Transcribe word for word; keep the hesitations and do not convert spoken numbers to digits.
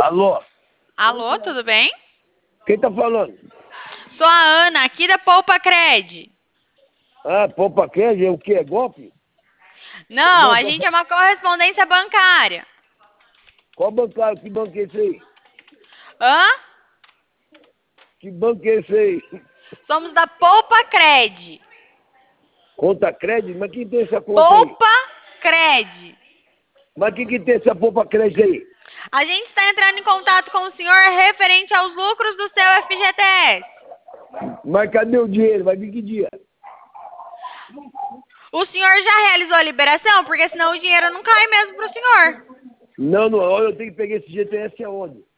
Alô? Alô, tudo bem? Quem tá falando? Sou a Ana, aqui da Poupa Cred. Ah, Poupa Cred, é o quê? É golpe? Não, Não, a tô gente fa- é uma correspondência bancária. Qual bancário? Que banco é esse aí? Hã? Que banco é esse aí? Somos da Poupa Cred. Conta crédito? Mas quem tem essa conta aí? Poupa Cred. Mas quem que tem essa Poupa Cred aí? A gente está entrando em contato com o senhor referente aos lucros do seu F G T S. Mas cadê o dinheiro? Vai vir que dia? O senhor já realizou a liberação? Porque senão o dinheiro não cai mesmo para o senhor. Não, não, olha, eu tenho que pegar esse G T S aonde?